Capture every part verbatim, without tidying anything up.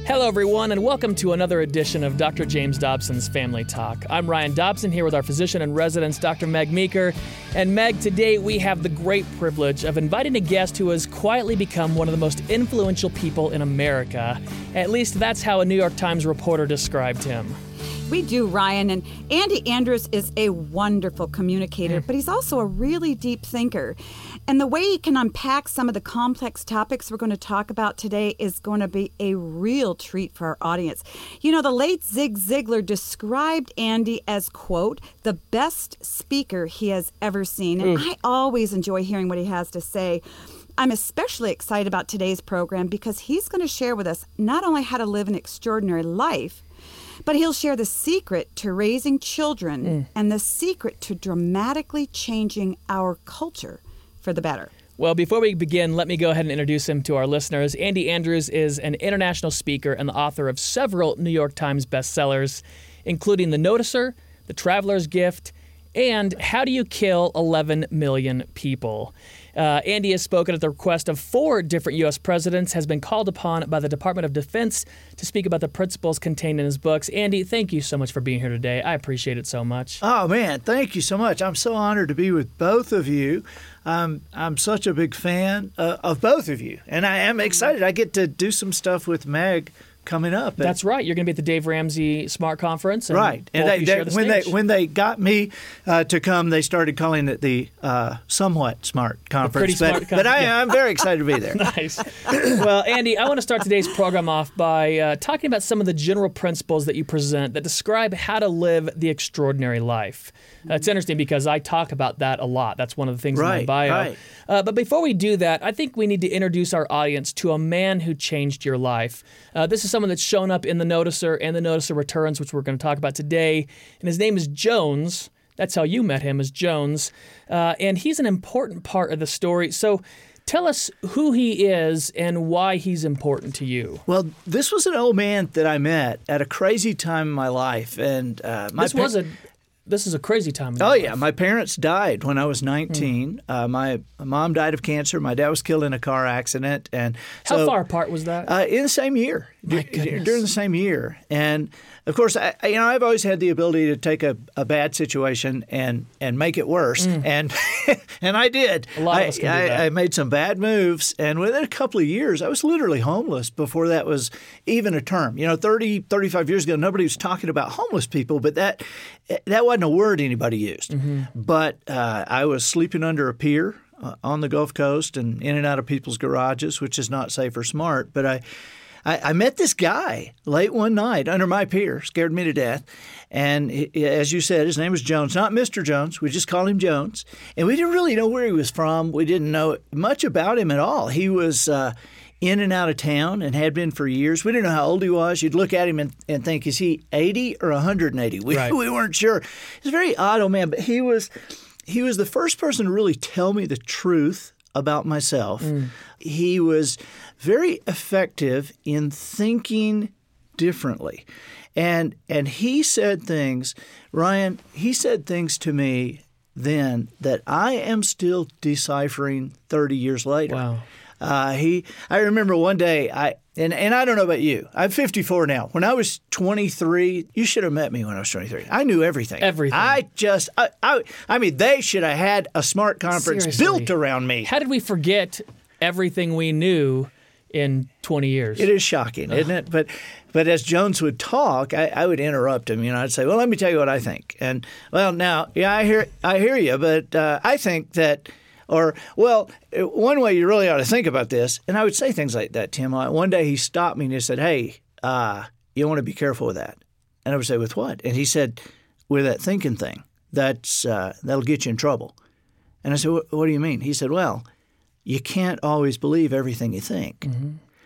Hello, everyone, and welcome to another edition of Doctor James Dobson's Family Talk. I'm Ryan Dobson here with our physician in residence, Doctor Meg Meeker. And Meg, today we have the great privilege of inviting a guest who has quietly become one of the most influential people in America. At least that's how a New York Times reporter described him. We do, Ryan. And Andy Andrews is a wonderful communicator, mm. but he's also a really deep thinker. And the way he can unpack some of the complex topics we're going to talk about today is going to be a real treat for our audience. You know, the late Zig Ziglar described Andy as, quote, the best speaker he has ever seen. And mm. I always enjoy hearing what he has to say. I'm especially excited about today's program because he's going to share with us not only how to live an extraordinary life, but he'll share the secret to raising children mm. and the secret to dramatically changing our culture for the better. Well, before we begin, let me go ahead and introduce him to our listeners. Andy Andrews is an international speaker and the author of several New York Times bestsellers, including The Noticer, The Traveler's Gift, and How Do You Kill eleven million People? Uh, Andy has spoken at the request of four different U S presidents, has been called upon by the Department of Defense to speak about the principles contained in his books. Andy, thank you so much for being here today. I appreciate it so much. Oh, man, thank you so much. I'm so honored to be with both of you. Um, I'm such a big fan uh, of both of you, and I am excited. I get to do some stuff with Meg coming up. That's right. You're going to be at the Dave Ramsey Smart Conference. And right. And they, they, the when stage. they when they got me uh, to come, they started calling it the uh, somewhat smart conference. Pretty but, smart but I, yeah. I'm very excited to be there. Nice. Well, Andy, I want to start today's program off by uh, talking about some of the general principles that you present that describe how to live the extraordinary life. Uh, it's interesting because I talk about that a lot. That's one of the things right, in my bio. Right. Uh, but before we do that, I think we need to introduce our audience to a man who changed your life. Uh, this is someone that's shown up in The Noticer and The Noticer Returns, which we're going to talk about today. And his name is Jones. That's how you met him, as Jones. Uh, and he's an important part of the story. So tell us who he is and why he's important to you. Well, this was an old man that I met at a crazy time in my life. And uh, my This was a... This is a crazy time in your Oh, life. yeah. My parents died when I was nineteen. Mm. Uh, my mom died of cancer. My dad was killed in a car accident. And How so, far apart was that? Uh, in the same year. My D- goodness. During the same year. And, of course, I, you know, I've always had the ability to take a, a bad situation and, and make it worse. Mm. And and I did. A lot I, of us can I, do that. I made some bad moves. And within a couple of years, I was literally homeless before that was even a term. You know, thirty, thirty-five years ago, nobody was talking about homeless people, but that that wasn't a word anybody used. Mm-hmm. But uh, I was sleeping under a pier uh, on the Gulf Coast and in and out of people's garages, which is not safe or smart. But I, I, I met this guy late one night under my pier, scared me to death. And he, as you said, his name was Jones, not Mister Jones. We just called him Jones. And we didn't really know where he was from. We didn't know much about him at all. He was uh, in and out of town and had been for years. We didn't know how old he was. You'd look at him and, and think, is he eighty or one hundred eighty? We, right. we weren't sure. He's a very odd old man, but he was he was the first person to really tell me the truth about myself. Mm. He was very effective in thinking differently. And and he said things, Ryan, he said things to me then that I am still deciphering thirty years later. Wow. Uh, he, I remember one day, I and, and I don't know about you. I'm fifty-four now. When I was twenty-three, you should have met me when I was twenty-three. I knew everything. Everything. I just, I, I, I mean, they should have had a smart conference Seriously. built around me. How did we forget everything we knew in twenty years? It is shocking, Ugh. isn't it? But but as Jones would talk, I, I would interrupt him. You know, I'd say, "Well, let me tell you what I think." And well, now, yeah, I hear, I hear you, but uh, I think that. Or, well, one way you really ought to think about this, and I would say things like that, Tim. One day he stopped me and he said, hey, uh, you want to be careful with that. And I would say, with what? And he said, with that thinking thing, that's uh, that'll get you in trouble. And I said, what, what do you mean? He said, well, you can't always believe everything you think. Mm-hmm.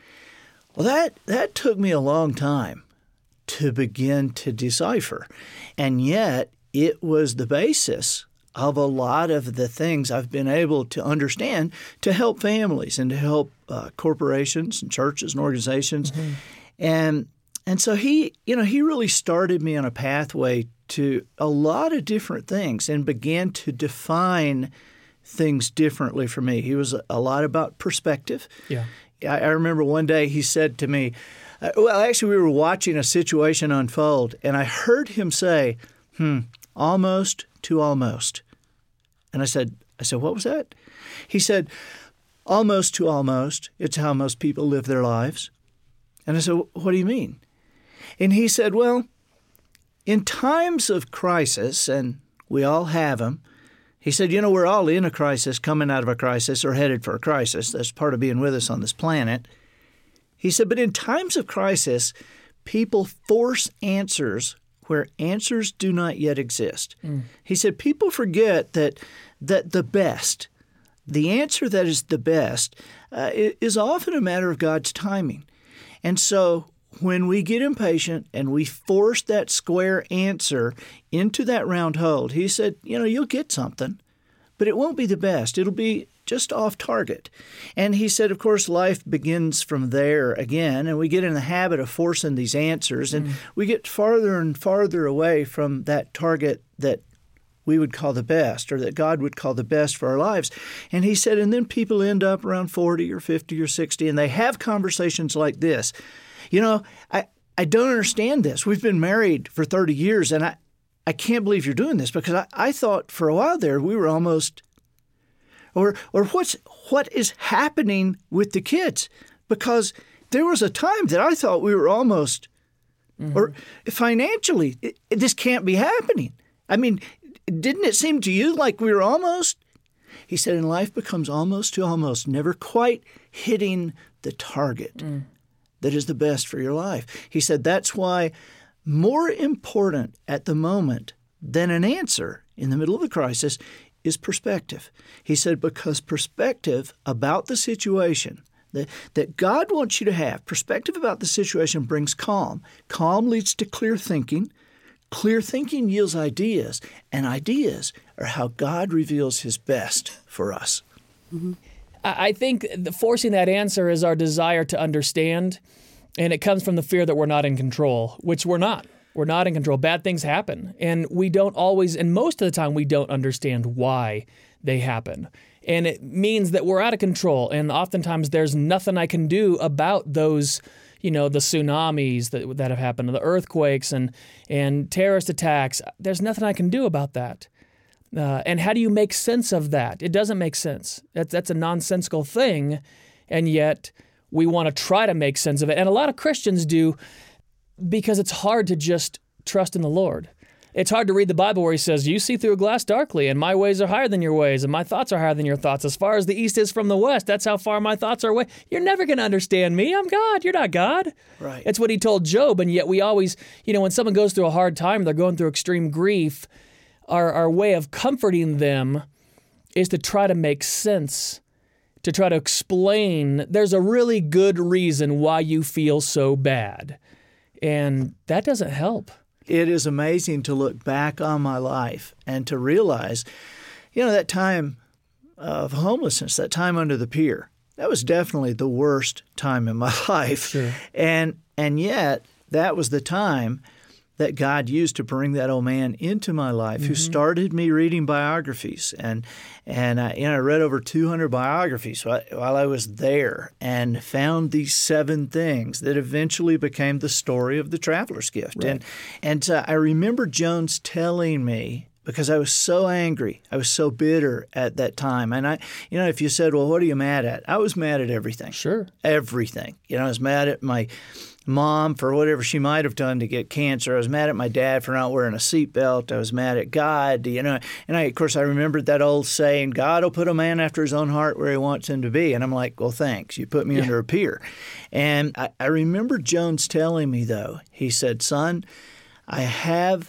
Well, that, that took me a long time to begin to decipher. And yet it was the basis of a lot of the things I've been able to understand to help families and to help uh, corporations and churches and organizations. Mm-hmm. And and so he, you know, he really started me on a pathway to a lot of different things and began to define things differently for me. He was a lot about perspective. Yeah. I, I remember one day he said to me, uh, well, actually, we were watching a situation unfold, and I heard him say, hmm, almost to almost. And I said, I said, what was that? He said, almost to almost. It's how most people live their lives. And I said, what do you mean? And he said, well, in times of crisis, and we all have them, he said, you know, we're all in a crisis, coming out of a crisis, or headed for a crisis. That's part of being with us on this planet. He said, but in times of crisis, people force answers where answers do not yet exist. Mm. He said, people forget that that the best, the answer that is the best, uh, is often a matter of God's timing. And so when we get impatient and we force that square answer into that round hole, he said, you know, you'll get something, but it won't be the best. It'll be just off target. And he said, of course, life begins from there again, and we get in the habit of forcing these answers, and mm. we get farther and farther away from that target that we would call the best, or that God would call the best for our lives. And he said, and then people end up around forty or fifty or sixty, and they have conversations like this. You know, I, I don't understand this. We've been married for thirty years, and I, I can't believe you're doing this, because I, I thought for a while there we were almost, or or what's what is happening with the kids? Because there was a time that I thought we were almost, mm-hmm. or financially, it, it, this can't be happening. I mean, didn't it seem to you like we were almost? He said, and life becomes almost to almost, never quite hitting the target. Mm. That is the best for your life. He said that's why more important at the moment than an answer in the middle of the crisis is perspective. He said because perspective about the situation that, that God wants you to have, perspective about the situation brings calm. Calm leads to clear thinking. Clear thinking yields ideas, and ideas are how God reveals his best for us. Mm-hmm. I think the forcing that answer is our desire to understand, and it comes from the fear that we're not in control, which we're not. We're not in control. Bad things happen, and we don't always, and most of the time, we don't understand why they happen. And it means that we're out of control, and oftentimes there's nothing I can do about those, you know, the tsunamis that that have happened, the earthquakes and and terrorist attacks. There's nothing I can do about that. Uh, and how do you make sense of that? It doesn't make sense. That's that's a nonsensical thing, and yet we want to try to make sense of it. And a lot of Christians do, because it's hard to just trust in the Lord. It's hard to read the Bible where he says, you see through a glass darkly, and my ways are higher than your ways, and my thoughts are higher than your thoughts. As far as the east is from the west, that's how far my thoughts are away. You're never going to understand me. I'm God. You're not God. Right. It's what he told Job, and yet we always, you know, when someone goes through a hard time, they're going through extreme grief, our, our way of comforting them is to try to make sense, to try to explain there's a really good reason why you feel so bad. And that doesn't help. It is amazing to look back on my life and to realize, you know, that time of homelessness, that time under the pier, that was definitely the worst time in my life. Sure. And and yet that was the time that God used to bring that old man into my life, mm-hmm. who started me reading biographies. And and I, you know, I read over two hundred biographies while, while I was there and found these seven things that eventually became the story of the Traveler's Gift. Right. And and uh, I remember Jones telling me, because I was so angry, I was so bitter at that time. And I, you know, if you said, well, what are you mad at? I was mad at everything. Sure. Everything. You know, I was mad at my mom for whatever she might have done to get cancer. I was mad at my dad for not wearing a seatbelt. I was mad at God, you know. And I, of course, I remembered that old saying, God will put a man after his own heart where he wants him to be. And I'm like, well, thanks. You put me yeah. under a pier. And I, I remember Jones telling me, though, he said, son, I have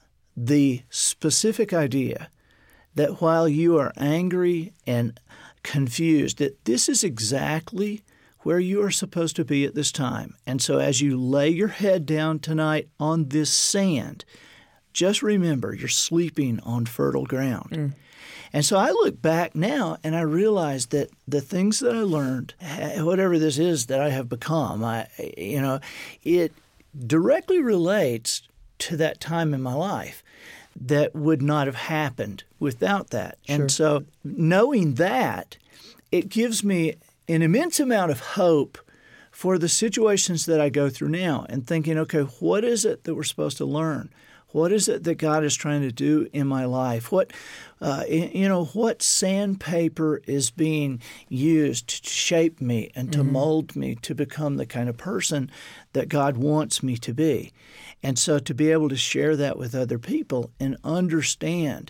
the specific idea that while you are angry and confused, that this is exactly where you are supposed to be at this time. And so as you lay your head down tonight on this sand, just remember you're sleeping on fertile ground. Mm. And so I look back now and I realize that the things that I learned, whatever this is that I have become, I, you know, it directly relates to that time in my life that would not have happened without that. Sure. And so knowing that, it gives me an immense amount of hope for the situations that I go through now and thinking, okay, what is it that we're supposed to learn? What is it that God is trying to do in my life? What, uh, you know, what sandpaper is being used to shape me and to mm-hmm. mold me to become the kind of person that God wants me to be? And so to be able to share that with other people and understand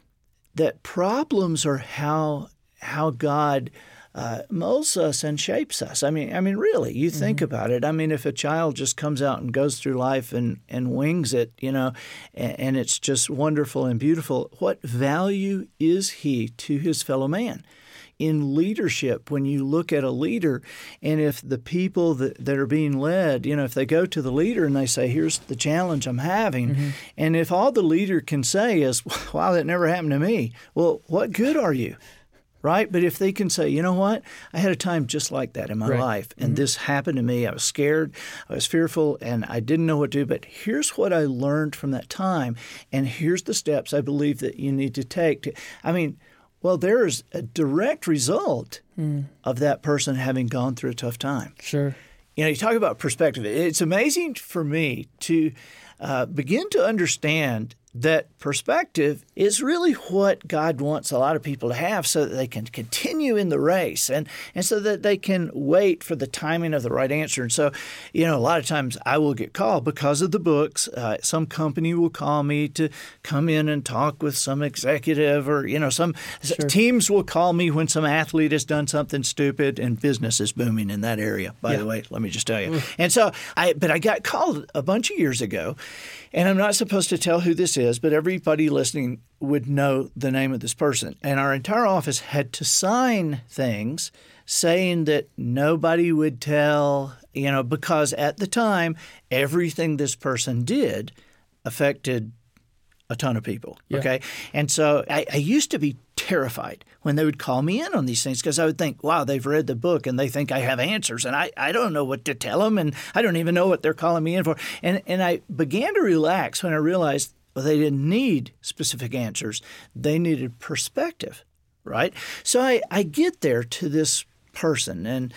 that problems are how how God Uh, molds us and shapes us. I mean, I mean, really, you think mm-hmm. about it. I mean, if a child just comes out and goes through life and, and wings it, you know, and, and it's just wonderful and beautiful, what value is he to his fellow man? In leadership, when you look at a leader, and if the people that, that are being led, you know, if they go to the leader and they say, here's the challenge I'm having, mm-hmm. and if all the leader can say is, wow, that never happened to me, well, what good are you? Right? But if they can say, you know what, I had a time just like that in my right. life, and mm-hmm. this happened to me. I was scared, I was fearful, and I didn't know what to do. But here's what I learned from that time, and here's the steps I believe that you need to take. To, I mean, well, there is a direct result mm. of that person having gone through a tough time. Sure. You know, you talk about perspective. It's amazing for me to uh, begin to understand that perspective is really what God wants a lot of people to have so that they can continue in the race and, and so that they can wait for the timing of the right answer. And so, you know, a lot of times I will get called because of the books. Uh, some company will call me to come in and talk with some executive or, you know, some sure. teams will call me when some athlete has done something stupid, and business is booming in that area, by yeah. the way, let me just tell you. Mm. And so I, but I got called a bunch of years ago, and I'm not supposed to tell who this is, but everybody listening would know the name of this person. And our entire office had to sign things saying that nobody would tell, you know, because at the time, everything this person did affected a ton of people. Yeah. Okay. And so I, I used to be terrified when they would call me in on these things because I would think, wow, they've read the book and they think I have answers, and I, I don't know what to tell them, and I don't even know what they're calling me in for. And and I began to relax when I realized, well, they didn't need specific answers. They needed perspective, right? So I, I get there to this person, and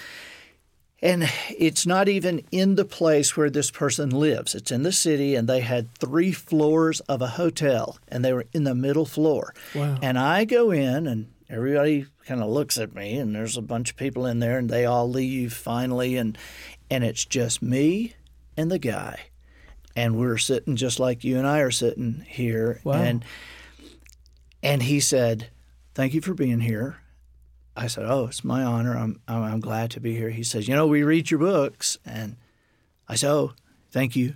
And it's not even in the place where this person lives. It's in the city, and they had three floors of a hotel, and they were in the middle floor. Wow. And I go in, and everybody kind of looks at me, and there's a bunch of people in there, and they all leave finally, and and it's just me and the guy. And we're sitting just like you and I are sitting here. Wow. And, and he said, thank you for being here. I said, oh, it's my honor. I'm, I'm I'm glad to be here. He says, you know, we read your books. And I said, oh, thank you.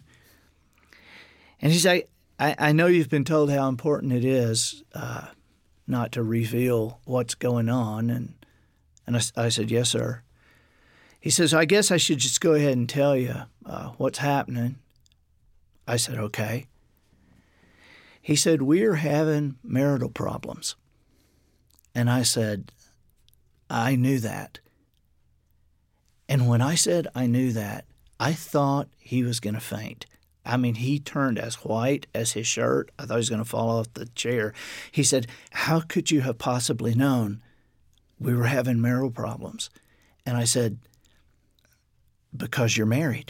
And he said, I, I know you've been told how important it is uh, not to reveal what's going on. And and I, I said, yes, sir. He says, I guess I should just go ahead and tell you uh, what's happening. I said, okay. He said, we're having marital problems. And I said, I knew that. And when I said I knew that, I thought he was going to faint. I mean, he turned as white as his shirt. I thought he was going to fall off the chair. He said, how could you have possibly known we were having marital problems? And I said, because you're married.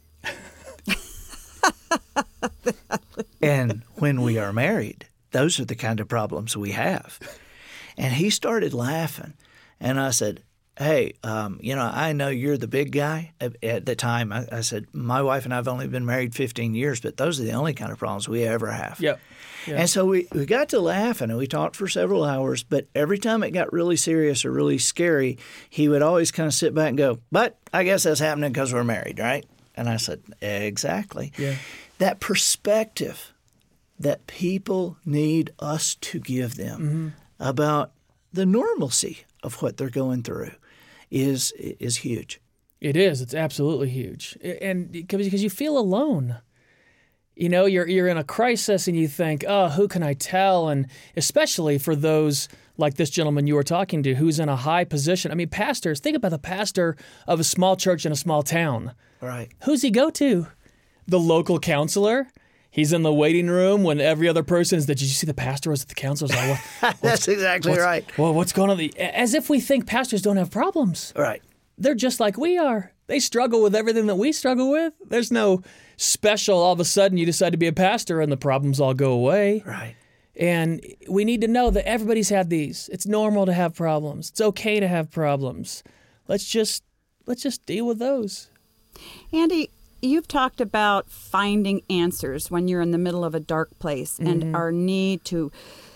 And when we are married, those are the kind of problems we have. And he started laughing. And I said, hey, um, you know, I know you're the big guy. At the time, I, I said, my wife and I have only been married fifteen years, but those are the only kind of problems we ever have. Yep. Yep. And so we, we got to laughing, and we talked for several hours. But every time it got really serious or really scary, he would always kind of sit back and go, but I guess that's happening because we're married, right? And I said, exactly. Yeah. That perspective that people need us to give them mm-hmm. about the normalcy of what they're going through is is huge. It is. It's absolutely huge. And because you feel alone. You know, you're you're in a crisis and you think, oh, who can I tell? And especially for those like this gentleman you were talking to who's in a high position. I mean, pastors, think about the pastor of a small church in a small town. Right. Who's he go to? The local counselor? He's in the waiting room when every other person is. Did you see the pastor was at the council? Was like, what, That's exactly what's, right. Well, what's going on? As if we think pastors don't have problems. Right. They're just like we are. They struggle with everything that we struggle with. There's no special, all of a sudden you decide to be a pastor and the problems all go away. Right. And we need to know that everybody's had these. It's normal to have problems. It's okay to have problems. Let's just let's just deal with those. Andy, you've talked about finding answers when you're in the middle of a dark place mm-hmm. and our need to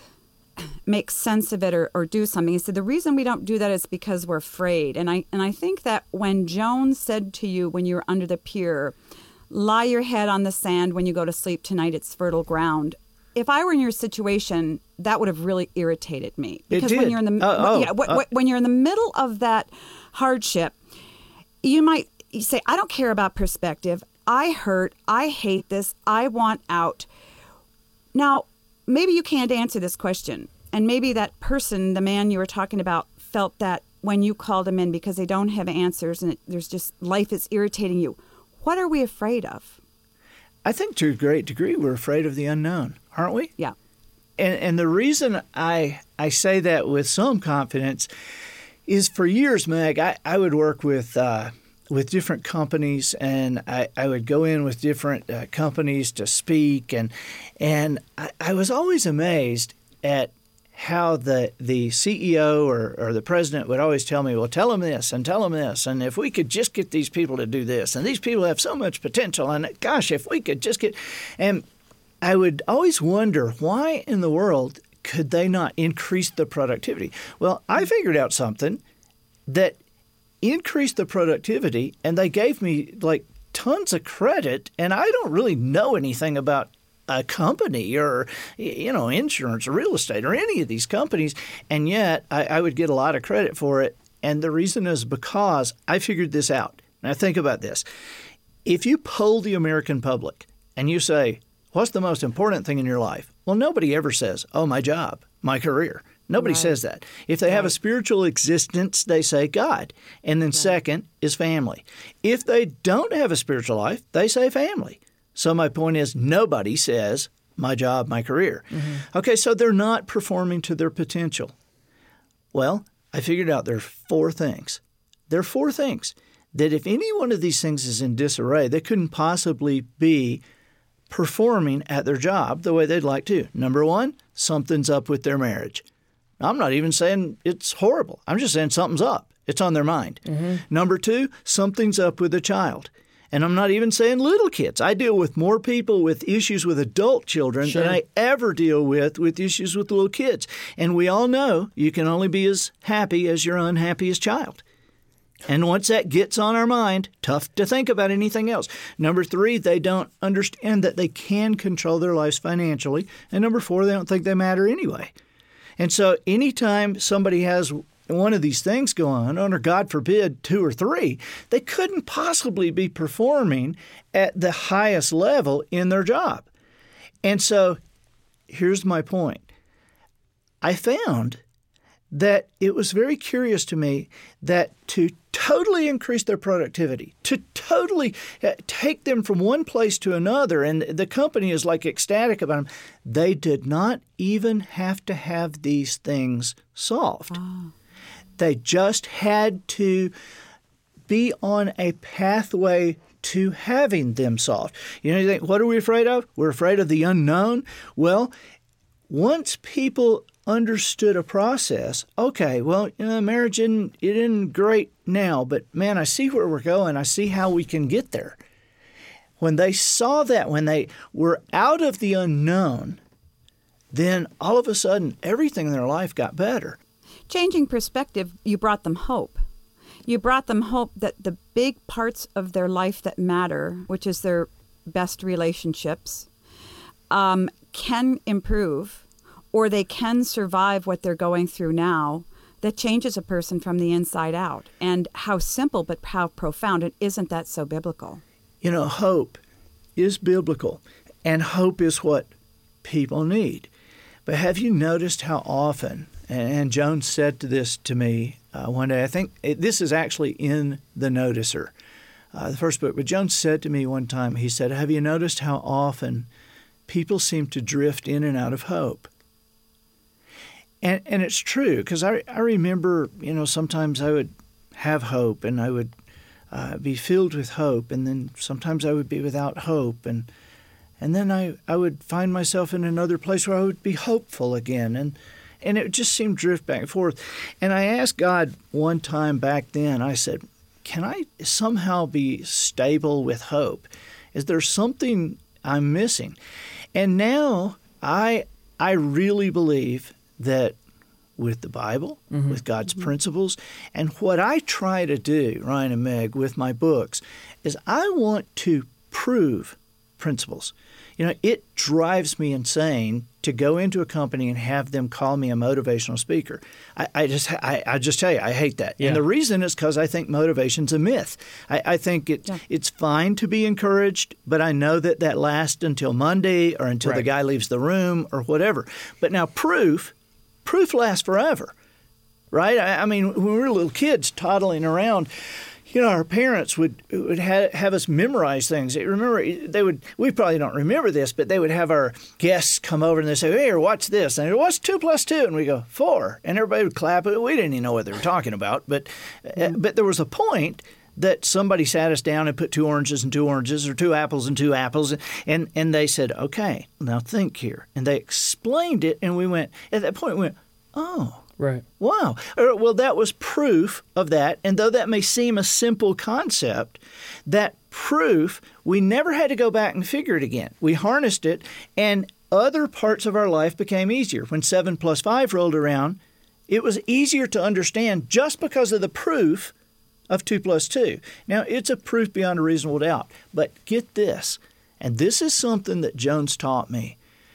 make sense of it or, or do something. He said the reason we don't do that is because we're afraid. And I and I think that when Joan said to you when you were under the pier, lie your head on the sand when you go to sleep tonight, it's fertile ground. If I were in your situation, that would have really irritated me. Because it did. when you're in the uh, oh, yeah, uh, when you're in the middle of that hardship, you might say, I don't care about perspective. I hurt. I hate this. I want out. Now, maybe you can't answer this question. And maybe that person, the man you were talking about, felt that when you called him in because they don't have answers and it, there's just life is irritating you. What are we afraid of? I think to a great degree we're afraid of the unknown, aren't we? Yeah. And, and the reason I I say that with some confidence is for years, Meg, I, I would work with uh, with different companies, and I, I would go in with different uh, companies to speak, and and I, I was always amazed at how the the C E O or, or the president would always tell me, well, tell them this and tell them this. And if we could just get these people to do this, and these people have so much potential, and gosh, if we could just get – and I would always wonder why in the world could they not increase the productivity? Well, I figured out something that increased the productivity, and they gave me like tons of credit, and I don't really know anything about a company or, you know, insurance or real estate or any of these companies. And yet I, I would get a lot of credit for it. And the reason is because I figured this out. Now think about this. If you poll the American public and you say, what's the most important thing in your life? Well, nobody ever says, oh, my job, my career. Nobody right. says that. If they right. have a spiritual existence, they say God. And then right. second is family. If they don't have a spiritual life, they say family. So my point is nobody says my job, my career. Mm-hmm. Okay, so they're not performing to their potential. Well, I figured out there are four things. There are four things that if any one of these things is in disarray, they couldn't possibly be performing at their job the way they'd like to. Number one, something's up with their marriage. I'm not even saying it's horrible. I'm just saying something's up. It's on their mind. Mm-hmm. Number two, something's up with a child. And I'm not even saying little kids. I deal with more people with issues with adult children sure. than I ever deal with with issues with little kids. And we all know you can only be as happy as your unhappiest child. And once that gets on our mind, tough to think about anything else. Number three, they don't understand that they can control their lives financially. And number four, they don't think they matter anyway. And so anytime somebody has one of these things go on, or God forbid, two or three, they couldn't possibly be performing at the highest level in their job. And so here's my point. I found that it was very curious to me that to totally increase their productivity, to totally take them from one place to another, and the company is like ecstatic about them, they did not even have to have these things solved. Oh. They just had to be on a pathway to having them solved. You know, you think, what are we afraid of? We're afraid of the unknown. Well, once people understood a process, okay, well, you know, marriage isn't, it isn't great now, but man, I see where we're going. I see how we can get there. When they saw that, when they were out of the unknown, then all of a sudden everything in their life got better. Changing perspective, you brought them hope. You brought them hope that the big parts of their life that matter, which is their best relationships, um, can improve, or they can survive what they're going through now. That changes a person from the inside out. And how simple, but how profound. And isn't that so biblical? You know, hope is biblical, and hope is what people need. But have you noticed how often, and Joan said this to me uh, one day, I think it, this is actually in The Noticer, uh, the first book, but Joan said to me one time, he said, have you noticed how often people seem to drift in and out of hope. And and it's true, because I, I remember, you know, sometimes I would have hope and I would uh, be filled with hope, and then sometimes I would be without hope, and and then I, I would find myself in another place where I would be hopeful again, and and it just seemed to drift back and forth. And I asked God one time back then, I said, can I somehow be stable with hope? Is there something I'm missing? And now I I really believe that with the Bible, mm-hmm. with God's mm-hmm. principles, and what I try to do, Ryan and Meg, with my books, is I want to prove principles. You know, it drives me insane to go into a company and have them call me a motivational speaker. I, I just I, I just tell you, I hate that. Yeah. And the reason is because I think motivation's a myth. I, I think it, yeah. it's fine to be encouraged, but I know that that lasts until Monday or until right. the guy leaves the room or whatever. But now proof, proof lasts forever, right? I, I mean, when we were little kids toddling around, you know, our parents would would have, have us memorize things. Remember, they would. We probably don't remember this, but they would have our guests come over and they say, "Hey, watch this." And what's two plus two? And we go four, and everybody would clap. We didn't even know what they were talking about, but mm-hmm. but there was a point that somebody sat us down and put two oranges and two oranges, or two apples and two apples, and and they said, "Okay, now think here," and they explained it, and we went. At that point, we went, "Oh." Right. Wow. Well, that was proof of that. And though that may seem a simple concept, that proof, we never had to go back and figure it again. We harnessed it, and other parts of our life became easier. When seven plus five rolled around, it was easier to understand just because of the proof of two plus two. Now, it's a proof beyond a reasonable doubt. But get this, and this is something that Jones taught me.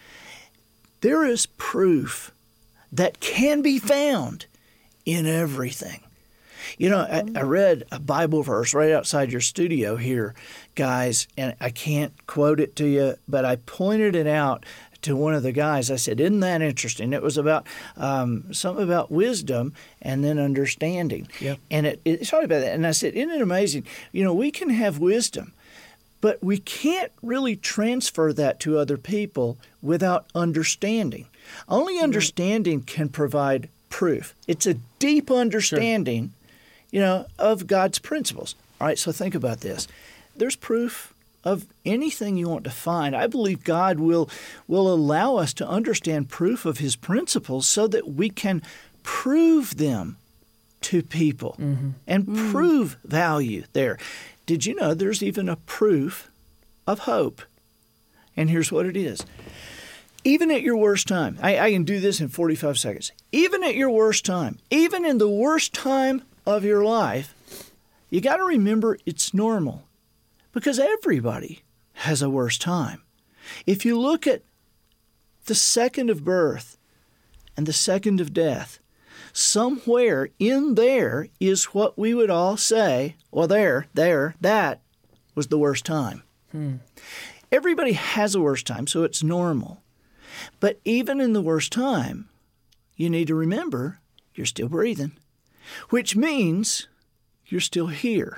There is proof that can be found in everything. You know, I, I read a Bible verse right outside your studio here, guys, and I can't quote it to you, but I pointed it out to one of the guys. I said, isn't that interesting? It was about um, something about wisdom and then understanding. Yep. And it, it talked about that. And I said, isn't it amazing? You know, we can have wisdom, but we can't really transfer that to other people without understanding. Only understanding can provide proof. It's a deep understanding, sure. you know, of God's principles. All right, so think about this. There's proof of anything you want to find. I believe God will will allow us to understand proof of His principles so that we can prove them to people mm-hmm. and mm-hmm. prove value there. Did you know there's even a proof of hope? And here's what it is. Even at your worst time, I, I can do this in forty-five seconds. Even at your worst time, even in the worst time of your life, you got to remember it's normal, because everybody has a worst time. If you look at the second of birth and the second of death, somewhere in there is what we would all say, well, there, there, that was the worst time. Hmm. Everybody has a worst time, so it's normal. But even in the worst time, you need to remember you're still breathing, which means you're still here.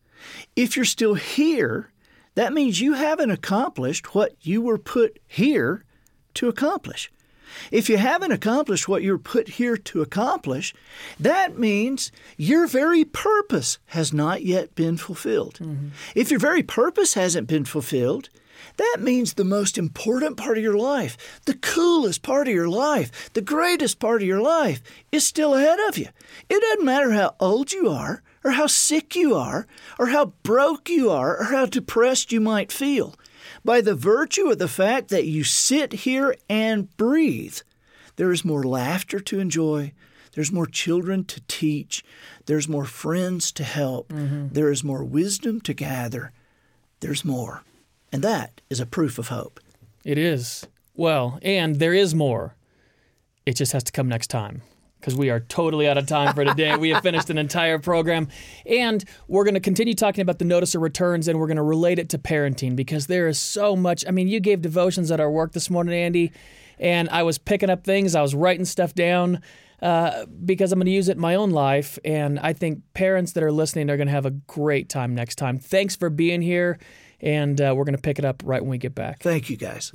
If you're still here, that means you haven't accomplished what you were put here to accomplish. If you haven't accomplished what you were put here to accomplish, that means your very purpose has not yet been fulfilled. Mm-hmm. If your very purpose hasn't been fulfilled, that means the most important part of your life, the coolest part of your life, the greatest part of your life is still ahead of you. It doesn't matter how old you are, or how sick you are, or how broke you are, or how depressed you might feel. By the virtue of the fact that you sit here and breathe, there is more laughter to enjoy, there's more children to teach, there's more friends to help, mm-hmm. there is more wisdom to gather, there's more. And that is a proof of hope. It is. Well, and there is more. It just has to come next time, because we are totally out of time for today. We have finished an entire program, and we're going to continue talking about the Notice of Returns, and we're going to relate it to parenting, because there is so much. I mean, you gave devotions at our work this morning, Andy, and I was picking up things. I was writing stuff down uh, because I'm going to use it in my own life, and I think parents that are listening are going to have a great time next time. Thanks for being here. And uh, we're going to pick it up right when we get back. Thank you, guys. Mm-hmm.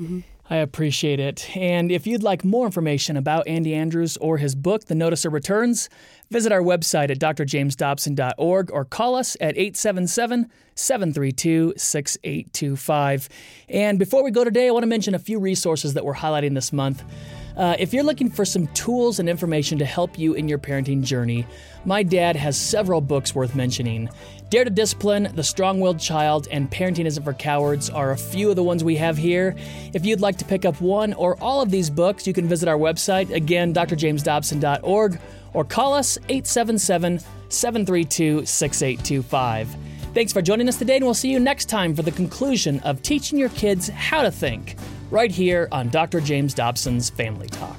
I appreciate it. And if you'd like more information about Andy Andrews or his book, The Noticer Returns, visit our website at d r james dobson dot org or call us at eight seven seven, seven three two, six eight two five. And before we go today, I want to mention a few resources that we're highlighting this month. Uh, if you're looking for some tools and information to help you in your parenting journey, my dad has several books worth mentioning. Dare to Discipline, The Strong-Willed Child, and Parenting Isn't for Cowards are a few of the ones we have here. If you'd like to pick up one or all of these books, you can visit our website, again, d r james dobson dot org, or call us eight seven seven, seven three two, six eight two five. Thanks for joining us today, and we'll see you next time for the conclusion of teaching your kids how to think, right here on Doctor James Dobson's Family Talk.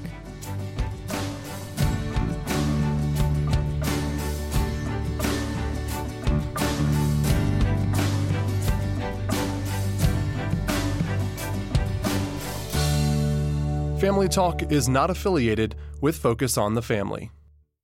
Family Talk is not affiliated with Focus on the Family.